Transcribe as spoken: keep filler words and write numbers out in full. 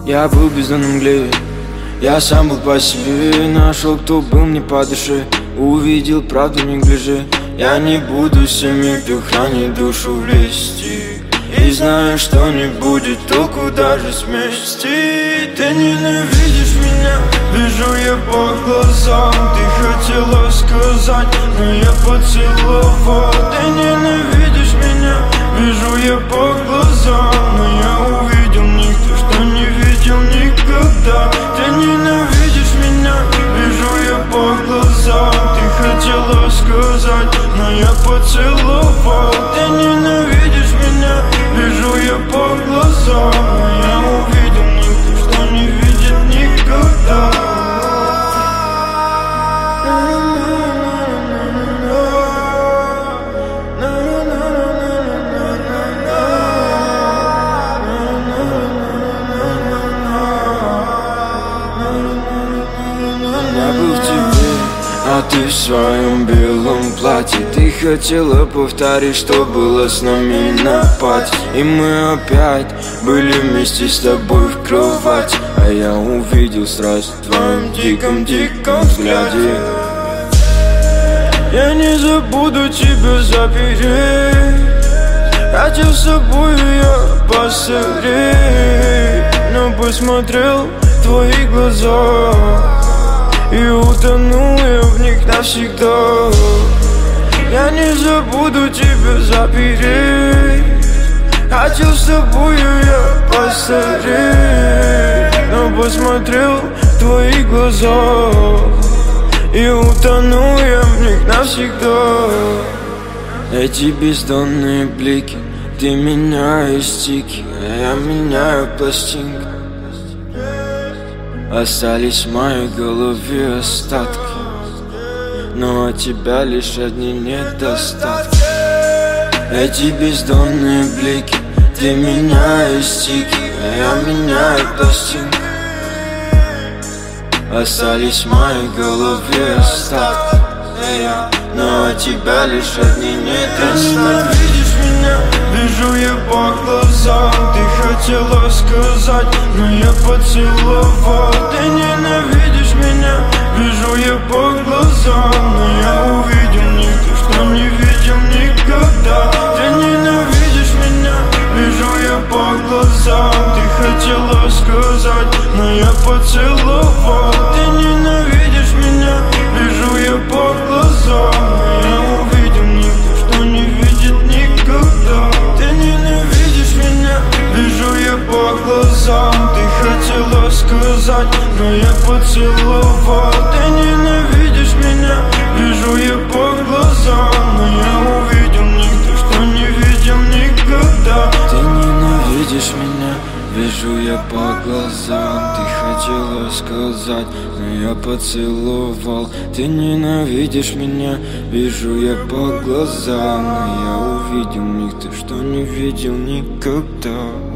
Я был бездонным мгле, я сам был по себе. Нашел, кто был мне по душе, увидел правду не гляже. Я не буду с теми, кто хранит душу в лести, и знаю, что не будет толку даже с мести. Ты ненавидишь меня, вижу я по глазам. Ты хотела сказать, но я поцеловал. Ты ненавидишь меня, вижу я по глазам, но я увидел никто, что не видел никогда. Ты ненавидишь меня, вижу я по глазам. Ты хотела сказать, но я поцеловал. Ты ненавидишь меня, вижу я по глазам, но я увидел никто, что не видит никогда. Я был в тебе, а ты в своем белом платье. Ты хотела повторить, что было с нами на пати, и мы опять были вместе с тобой в кровати. А я увидел страсть в твоем диком-диком взгляде. Я не забуду тебя запереть, хотел с собой я посмотреть, но посмотрел в твои глаза и утонул я в них навсегда. Я не забуду тебя запереть, хотел с тобою я посмотреть, но посмотрел в твои глаза и утонул я в них навсегда. Эти бездонные блики, ты меняешь стики, а я меняю пластинки. Остались в моей голове остатки, но от тебя лишь одни недостатки. Эти бездонные блики, ты меняешь стики, а я меняю пластинки. Остались в моей голове остатки, но от тебя лишь одни недостатки. Ты ненавидишь меня, вижу я по глазам. Ты хотела сказать, но я поцеловал. Ты ненавидишь меня, вижу я по глазам, но я увидел никто, что не видел никогда. Ты ненавидишь меня, вижу я по глазам. Ты хотела сказать, но я поцеловал. Ты ненавидишь меня, вижу я по глазам, но я увидел никто, что не видит никогда. Ты ненавидишь меня, вижу я по глазам. Ты хотела сказать, но я поцеловал. Ты ненавидишь меня, вижу я по глазам, но я увидел никто, что не видел никогда. Ты ненавидишь меня, вижу я по глазам. Ты хотела сказать, но я поцеловал. Ты ненавидишь меня, вижу я по глазам, но я увидел никто, что не видел никогда.